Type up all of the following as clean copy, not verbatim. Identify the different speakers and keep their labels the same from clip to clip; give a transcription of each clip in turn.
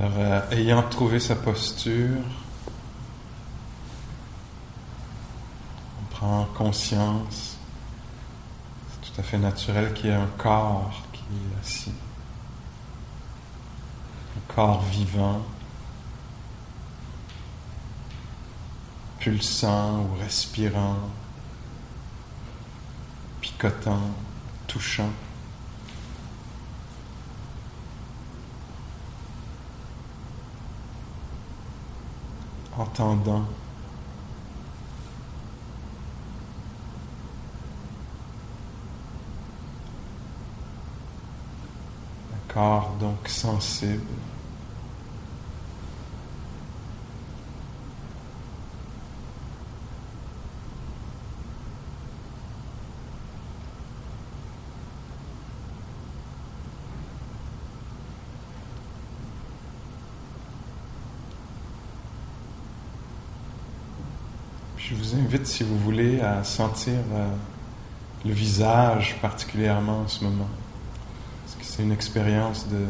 Speaker 1: Alors, ayant trouvé sa posture, on prend conscience, c'est tout à fait naturel qu'il y ait un corps qui est assis, un corps vivant, pulsant ou respirant, picotant, touchant. Entendant. Un corps donc sensible. Je vous invite, si vous voulez, à sentir le visage particulièrement en ce moment. Est-ce que c'est une expérience de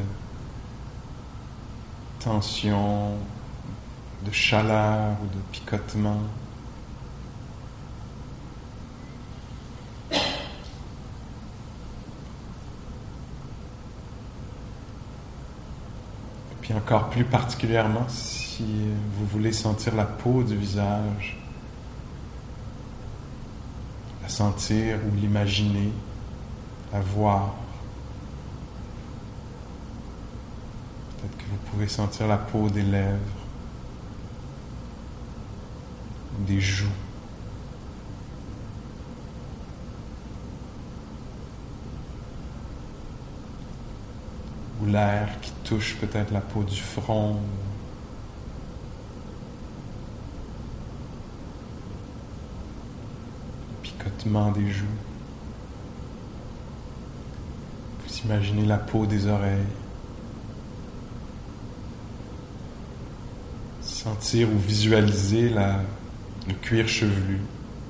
Speaker 1: tension, de chaleur ou de picotement? Et puis encore plus particulièrement, si vous voulez sentir la peau du visage, la sentir ou l'imaginer, la voir. Peut-être que vous pouvez sentir la peau des lèvres, des joues. Ou l'air qui touche peut-être la peau du front. Des joues. Vous imaginez la peau des oreilles. Sentir ou visualiser le cuir chevelu.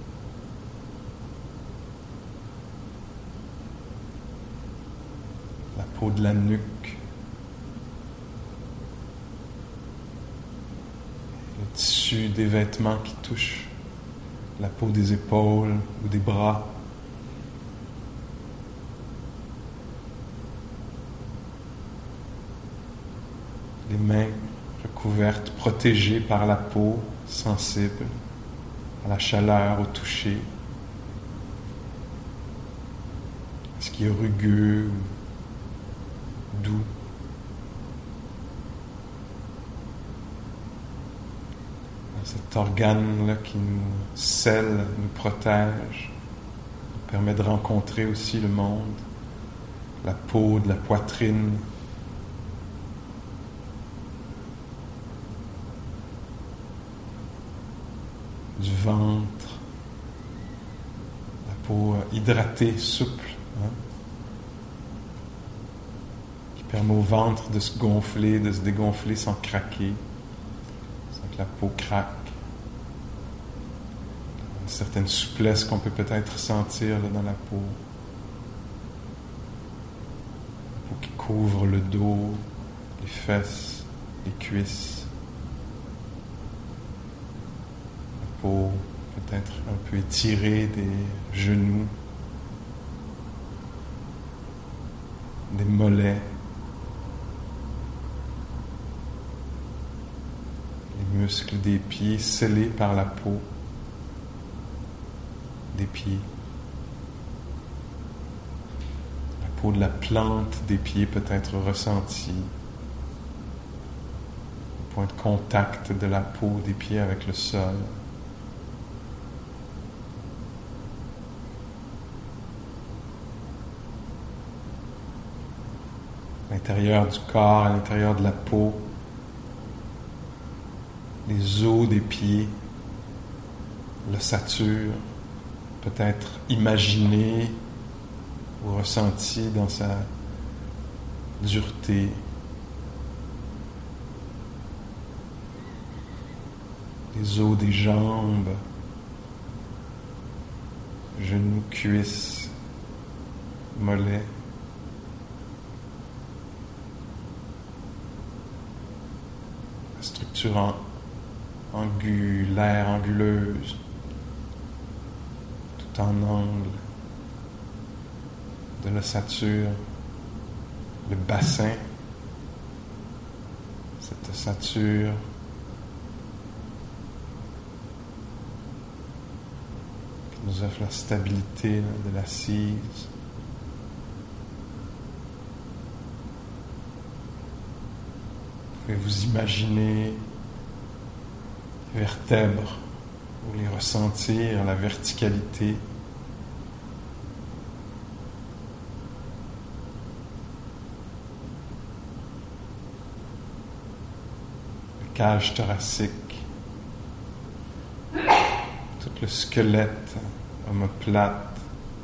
Speaker 1: La peau de la nuque. Le tissu des vêtements qui touchent la peau des épaules ou des bras. Les mains recouvertes, protégées par la peau, sensible à la chaleur, au toucher. Ce qui est rugueux, doux. Cet organe-là qui nous scelle, nous protège, nous permet de rencontrer aussi le monde, la peau de la poitrine, du ventre, la peau hydratée, souple, qui permet au ventre de se gonfler, de se dégonfler sans craquer, sans que la peau craque. Une certaine souplesse qu'on peut peut-être sentir là, dans la peau. La peau qui couvre le dos, les fesses, les cuisses. La peau peut-être un peu étirée des genoux, des mollets. Les muscles des pieds scellés par la peau des pieds. La peau de la plante des pieds peut être ressentie. Le point de contact de la peau des pieds avec le sol. À l'intérieur du corps, à l'intérieur de la peau, les os des pieds, l'ossature, peut-être imaginé ou ressenti dans sa dureté. Les os des jambes, genoux, cuisses, mollets. structure angulaire, anguleuse, tout en angle de l'ossature, le bassin, cette ossature qui nous offre la stabilité de l'assise. Vous pouvez vous imaginer les vertèbres ou les ressentir, la verticalité. La cage thoracique, tout le squelette omoplate,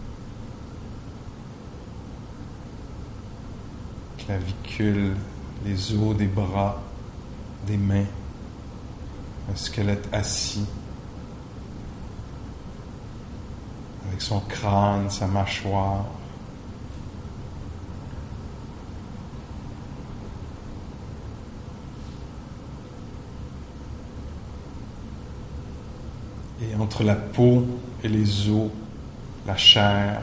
Speaker 1: clavicule, les os des bras, des mains, un squelette assis, avec son crâne, sa mâchoire. Et entre la peau et les os, la chair,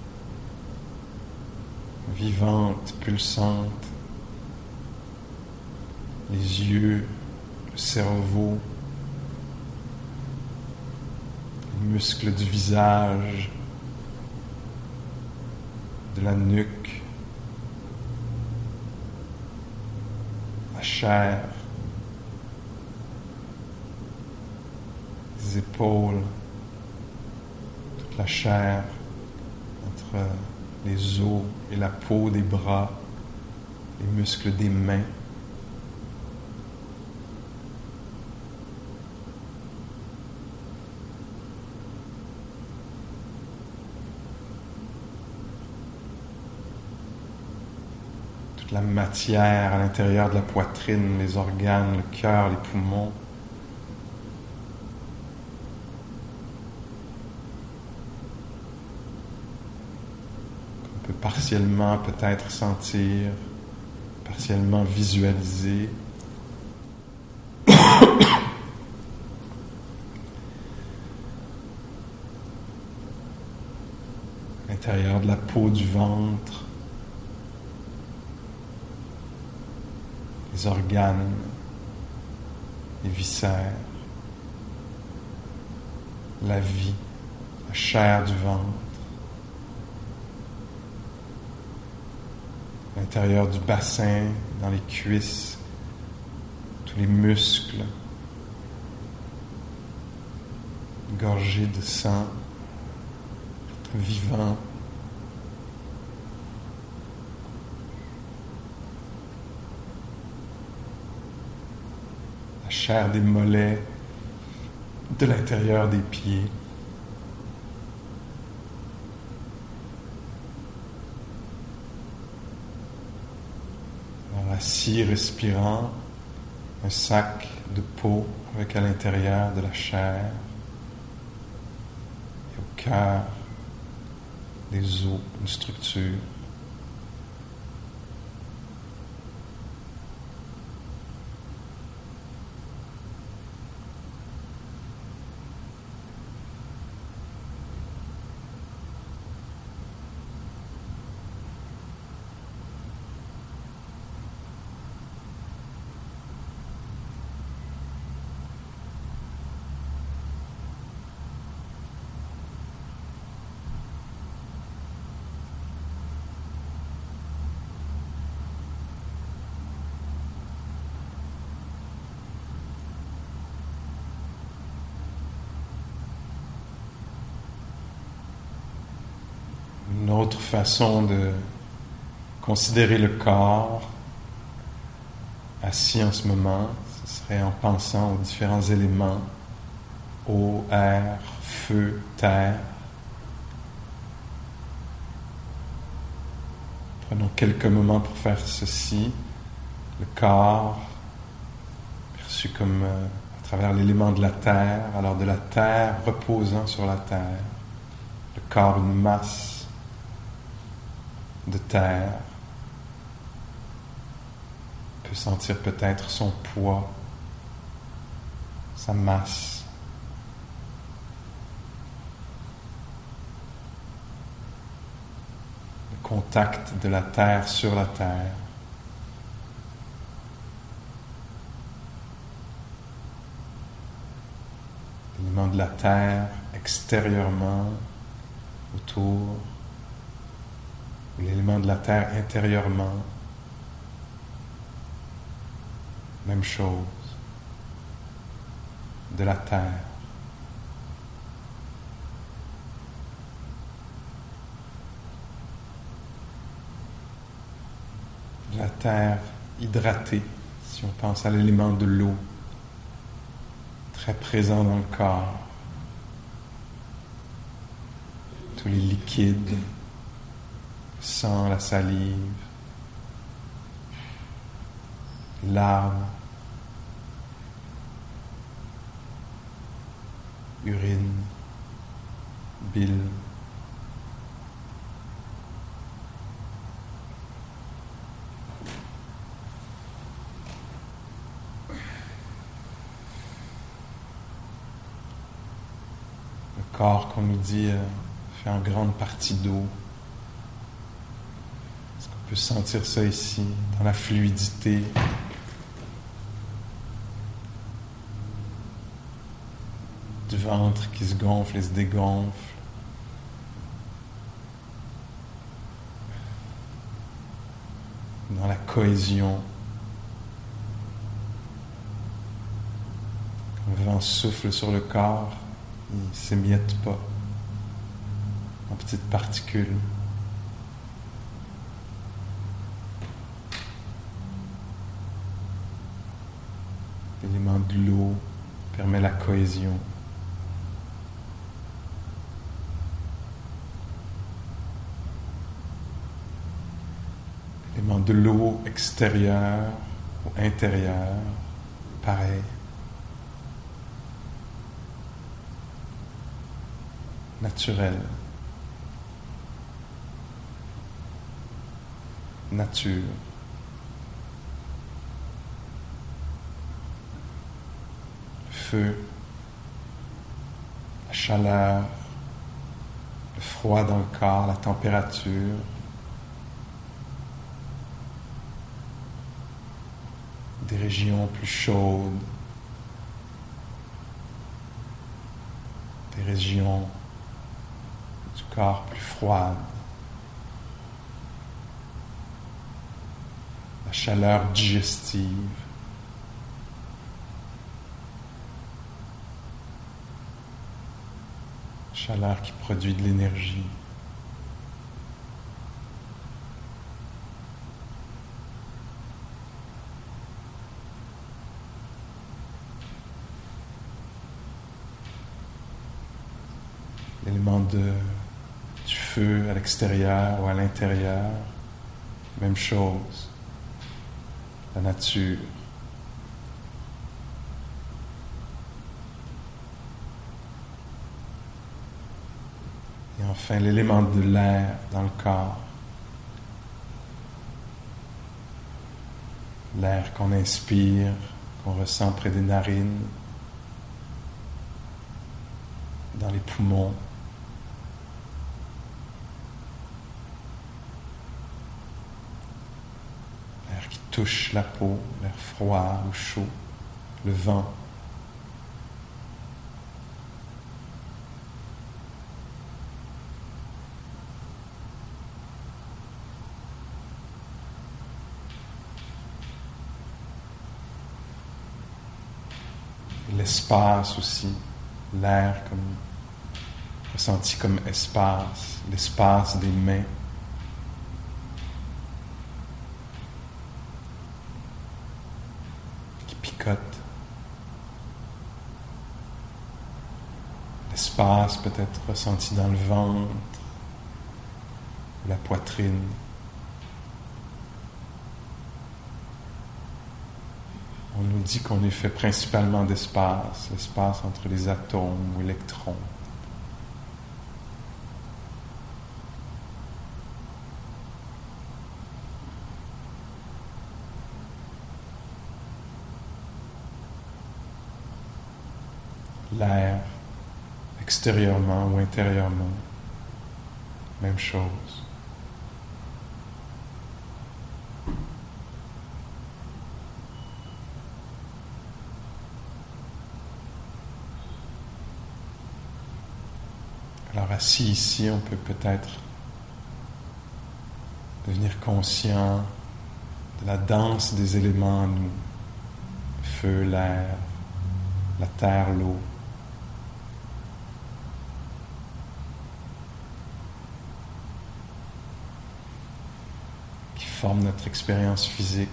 Speaker 1: vivante, pulsante, les yeux, le cerveau, les muscles du visage, de la nuque, la chair, les épaules, toute la chair entre les os et la peau des bras, les muscles des mains. La matière à l'intérieur de la poitrine, les organes, le cœur, les poumons. On peut partiellement peut-être sentir, partiellement visualiser. À l'intérieur de la peau du ventre. Les organes, les viscères, la vie, la chair du ventre, à l'intérieur du bassin, dans les cuisses, tous les muscles, gorgés de sang, vivants. Chair des mollets, de l'intérieur des pieds. Alors, assis, respirant, un sac de peau avec à l'intérieur de la chair et au cœur des os, une structure. Une autre façon de considérer le corps assis en ce moment, ce serait en pensant aux différents éléments, eau, air, feu, terre. Prenons quelques moments pour faire ceci. Le corps, perçu comme à travers l'élément de la terre, alors de la terre reposant sur la terre. Le corps, une masse de terre, peut sentir peut-être son poids sa masse. Le contact de la terre sur la terre. L'élément de la terre extérieurement autour, ou l'élément de la terre intérieurement. Même chose. De la terre. De la terre hydratée, si on pense à l'élément de l'eau, très présent dans le corps. Tous les liquides, le sang, la salive, les larmes, urine, bile. Le corps, qu'on nous dit, fait en grande partie d'eau. Est-ce qu'on peut sentir ça ici, dans la fluidité? Du ventre qui se gonfle et se dégonfle. Dans la cohésion. Quand le vent souffle sur le corps, il ne s'émiette pas en petites particules. L'élément de l'eau permet la cohésion. L'élément de l'eau extérieur ou intérieur, pareil. Naturel. Nature. Le feu, la chaleur, le froid dans le corps, la température. Des régions plus chaudes, des régions du corps plus froides. La chaleur digestive. Chaleur qui produit de l'énergie. L'élément du feu à l'extérieur ou à l'intérieur, même chose. La nature. Et enfin, l'élément de l'air dans le corps. L'air qu'on inspire, qu'on ressent près des narines, dans les poumons. L'air qui touche la peau, l'air froid ou chaud, le vent. Et l'espace aussi, l'air comme ressenti comme espace, l'espace des mains. L'espace peut-être ressenti dans le ventre, la poitrine. On nous dit qu'on est fait principalement d'espace, l'espace entre les atomes ou électrons. l'air, extérieurement ou intérieurement, même chose. Alors assis ici, on peut peut-être devenir conscient de la danse des éléments en nous. Le feu, l'air, la terre, l'eau. Qui forment notre expérience physique.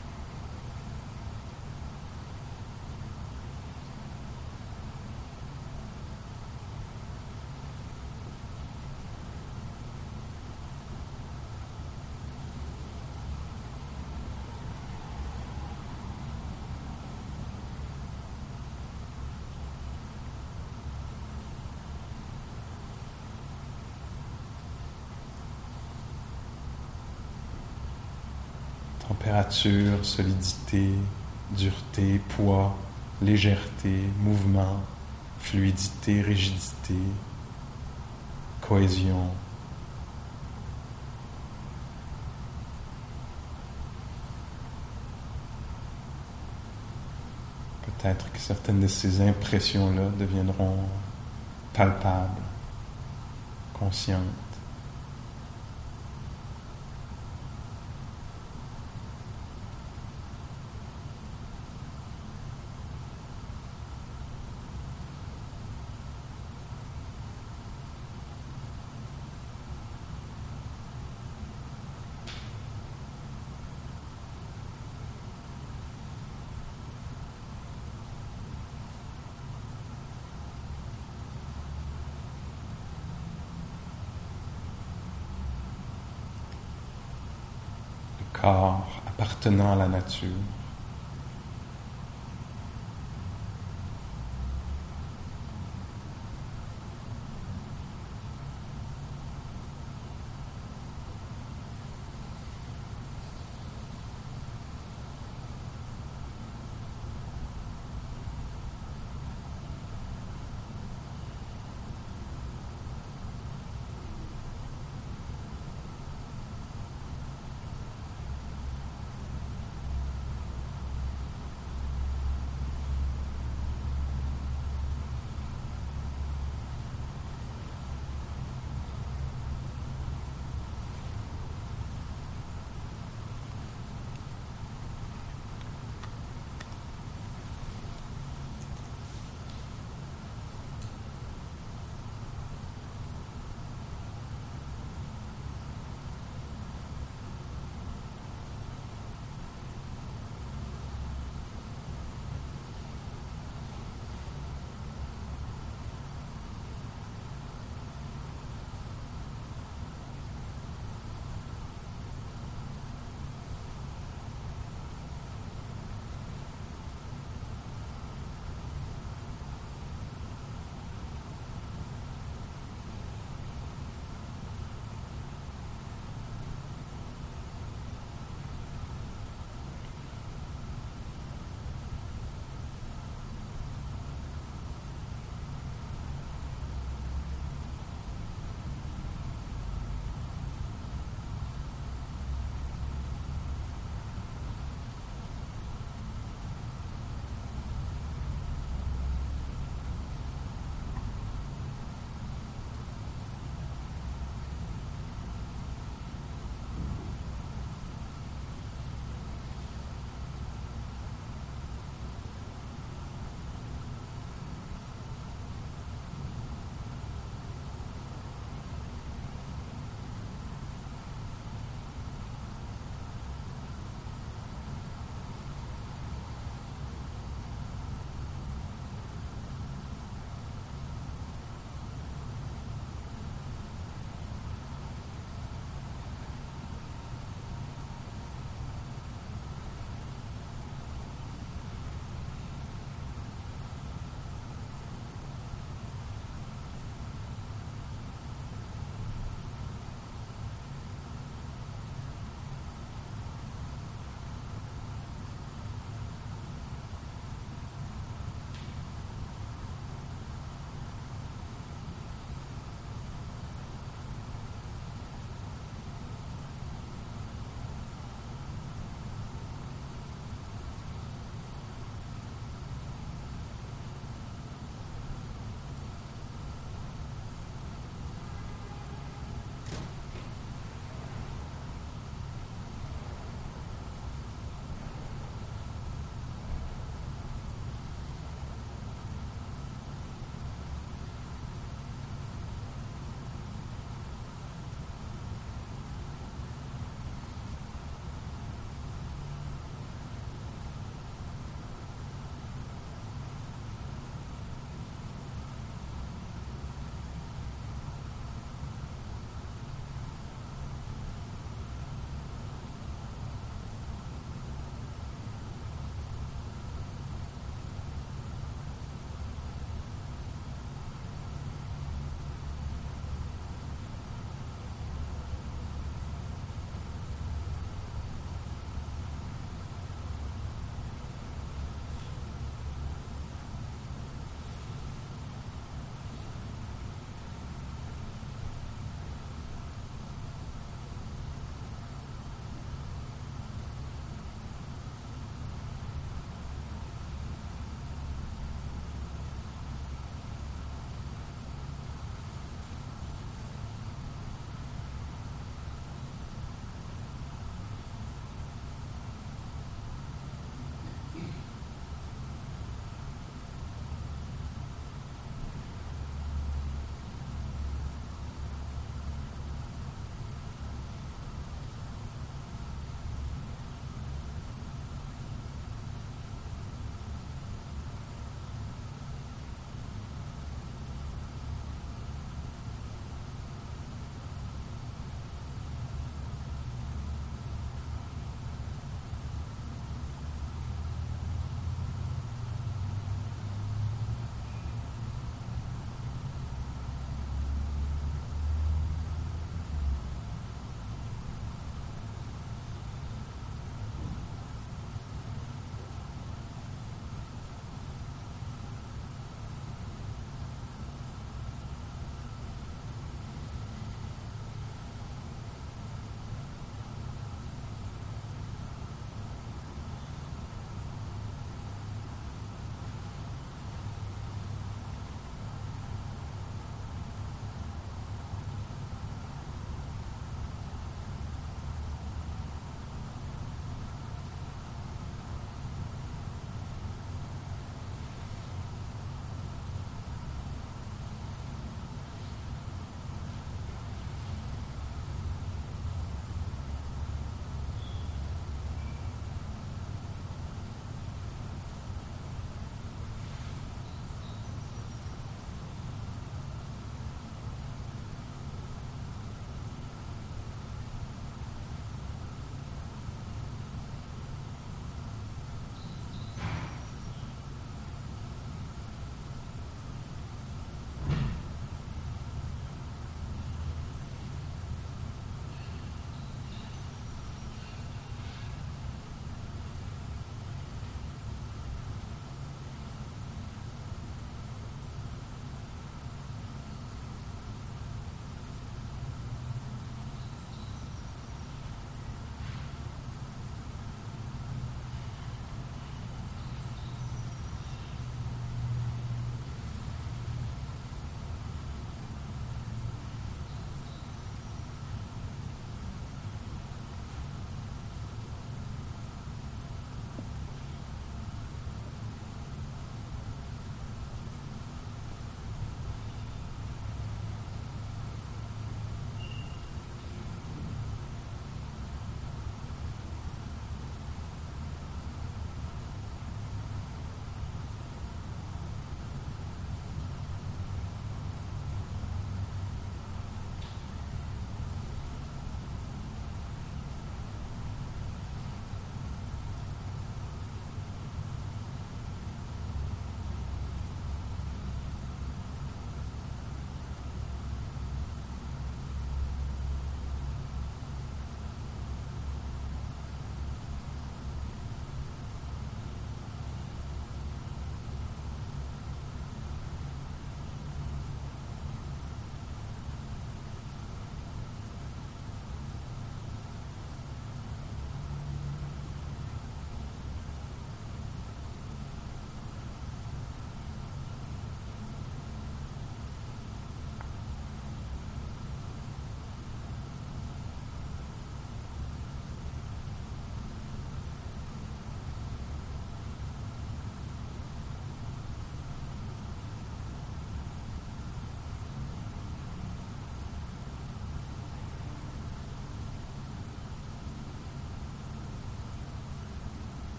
Speaker 1: Température, solidité, dureté, poids, légèreté, mouvement, fluidité, rigidité, cohésion. Peut-être que certaines de ces impressions-là deviendront palpables, conscientes. Corps appartenant à la nature.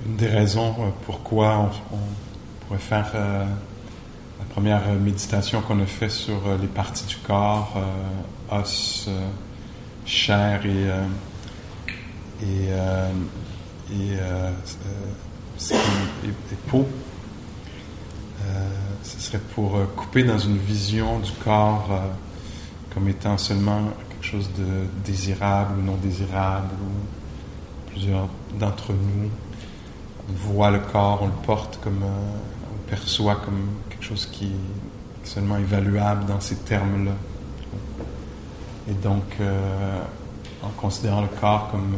Speaker 1: une des raisons pourquoi on pourrait faire la première méditation qu'on a fait sur les parties du corps, os, chair et peau. Ce serait pour couper dans une vision du corps comme étant seulement quelque chose de désirable ou non désirable, ou plusieurs d'entre nous voient le corps, on le porte comme, on perçoit comme quelque chose qui est seulement évaluable dans ces termes-là. Et donc, en considérant le corps comme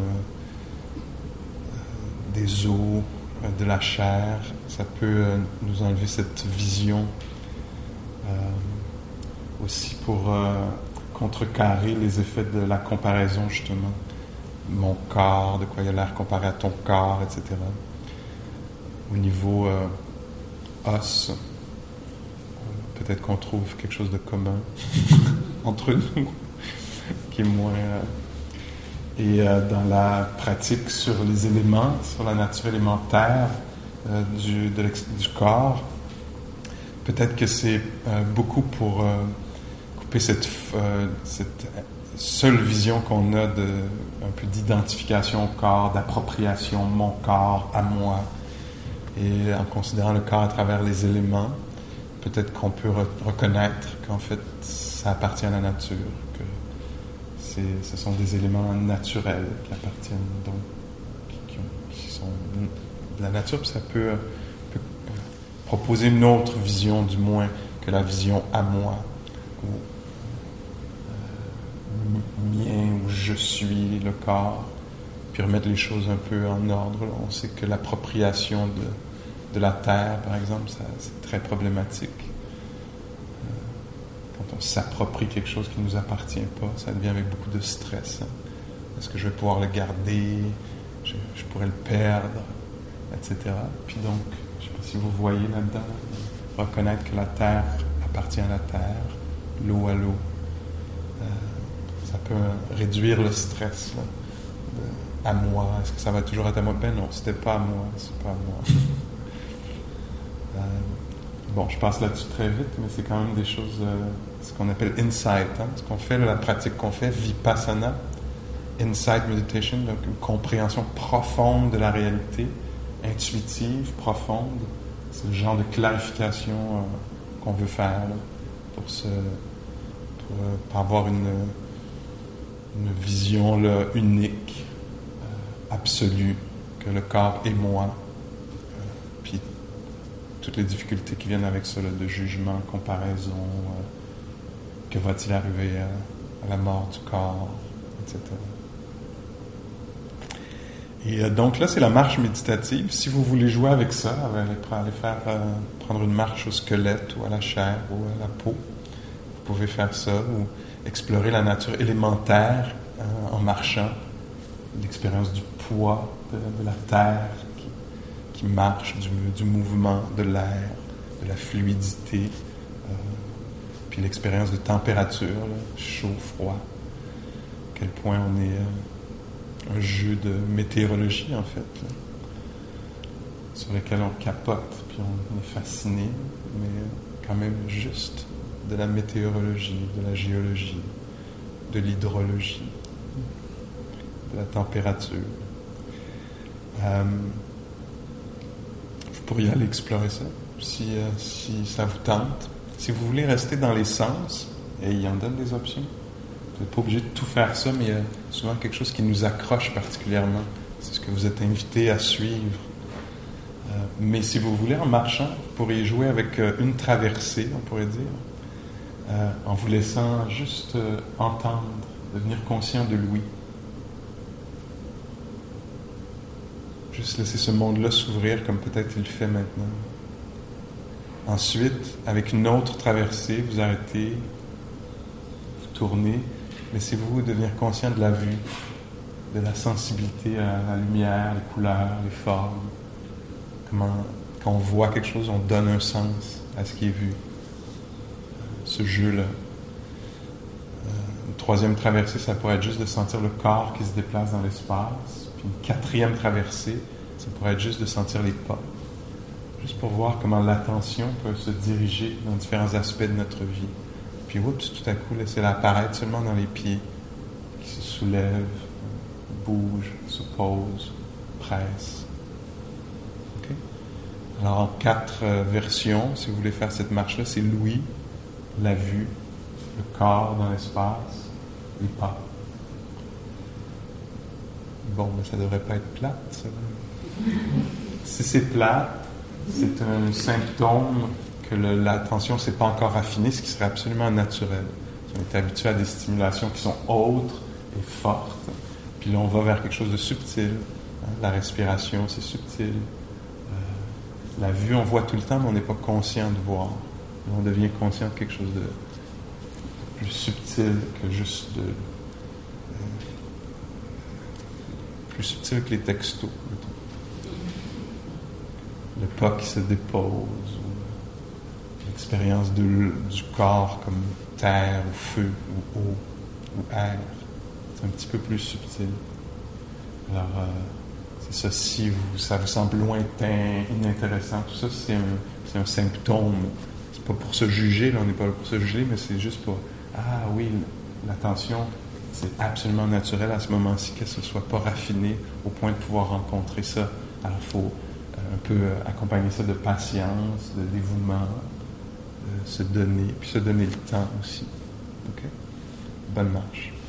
Speaker 1: des os, de la chair, ça peut nous enlever cette vision aussi pour contrecarrer les effets de la comparaison, justement. Mon corps, de quoi il a l'air comparé à ton corps, etc. Au niveau os, peut-être qu'on trouve quelque chose de commun entre nous, qui est moins... Et dans la pratique sur les éléments, sur la nature élémentaire du corps, peut-être que c'est beaucoup pour couper cette seule vision qu'on a un peu d'identification au corps, d'appropriation, mon corps à moi. Et en considérant le corps à travers les éléments, peut-être qu'on peut reconnaître qu'en fait, ça appartient à la nature, que ce sont des éléments naturels qui appartiennent, donc, qui sont de la nature, puis ça peut proposer une autre vision, du moins, que la vision à moi, ou mien, où je suis le corps, puis remettre les choses un peu en ordre. On sait que l'appropriation de la terre, par exemple, c'est très problématique. Quand on s'approprie quelque chose qui ne nous appartient pas, ça devient avec beaucoup de stress. Est-ce que je vais pouvoir le garder? Je pourrais le perdre, etc. Puis donc, je ne sais pas si vous voyez là-dedans, reconnaître que la terre appartient à la terre, l'eau à l'eau. Ça peut réduire le stress. Là, à moi. Est-ce que ça va toujours être à moi? Ben non, c'était pas à moi, c'est pas à moi. Bon, je passe là-dessus très vite, mais c'est quand même des choses, ce qu'on appelle insight, ce qu'on fait, la pratique qu'on fait, vipassana, insight meditation, donc une compréhension profonde de la réalité, intuitive, profonde. C'est le genre de clarification qu'on veut faire là, pour avoir une vision là, unique, absolue, que le corps est moi, puis toutes les difficultés qui viennent avec ça, là, de jugement, comparaison, que va-t-il arriver à la mort du corps, etc. Et donc là, c'est la marche méditative. Si vous voulez jouer avec ça, aller prendre une marche au squelette ou à la chair ou à la peau, vous pouvez faire ça, ou explorer la nature élémentaire en marchant, l'expérience du poids de la terre qui marche, du mouvement de l'air, de la fluidité, puis l'expérience de température, là, chaud, froid, à quel point on est un jeu de météorologie en fait, là, sur lequel on capote, puis on est fasciné, mais quand même juste de la météorologie, de la géologie, de l'hydrologie, de la température. Vous pourriez aller explorer ça, si ça vous tente. Si vous voulez rester dans les sens, et il en donne des options. Vous n'êtes pas obligé de tout faire ça, mais il y a souvent quelque chose qui nous accroche particulièrement. C'est ce que vous êtes invité à suivre. Mais si vous voulez, en marchant, vous pourriez jouer avec une traversée, on pourrait dire, en vous laissant juste entendre, devenir conscient de l'ouïe. Juste laisser ce monde-là s'ouvrir comme peut-être il le fait maintenant. Ensuite, avec une autre traversée, vous arrêtez, vous tournez, laissez-vous devenir conscient de la vue, de la sensibilité à la lumière, les couleurs, les formes. Comment, quand on voit quelque chose, on donne un sens à ce qui est vu. Ce jeu-là. Une troisième traversée, ça pourrait être juste de sentir le corps qui se déplace dans l'espace. Puis une quatrième traversée, Ça pourrait être juste de sentir les pas. Juste pour voir comment l'attention peut se diriger dans différents aspects de notre vie. Puis, oups, tout à coup, laissez-la apparaître seulement dans les pieds qui se soulèvent, bougent, se posent, pressent. Okay? Alors, en 4 versions, si vous voulez faire cette marche-là, c'est l'ouïe, la vue, le corps dans l'espace, les pas. Bon, mais ça ne devrait pas être plate, ça. Si c'est plate, c'est un symptôme que l'attention ne s'est pas encore raffinée, ce qui serait absolument naturel. On est habitué à des stimulations qui sont autres et fortes, puis là on va vers quelque chose de subtil. La respiration, c'est subtil. La vue, on voit tout le temps, mais on n'est pas conscient de voir. Et on devient conscient de quelque chose de plus subtil que juste plus subtil que les textos. Le pas qui se dépose, ou l'expérience du corps comme terre, ou feu, ou eau, ou air. C'est un petit peu plus subtil. Alors, c'est ça, si ça vous semble lointain, inintéressant, tout ça, c'est un symptôme. C'est pas pour se juger, là, on n'est pas là pour se juger, mais c'est juste pour, ah oui, l'attention, c'est absolument naturel à ce moment-ci qu'elle ne soit pas raffinée au point de pouvoir rencontrer ça. Alors, il faut un peu accompagner ça de patience, de dévouement, se donner, puis se donner le temps aussi. OK? Bonne marche.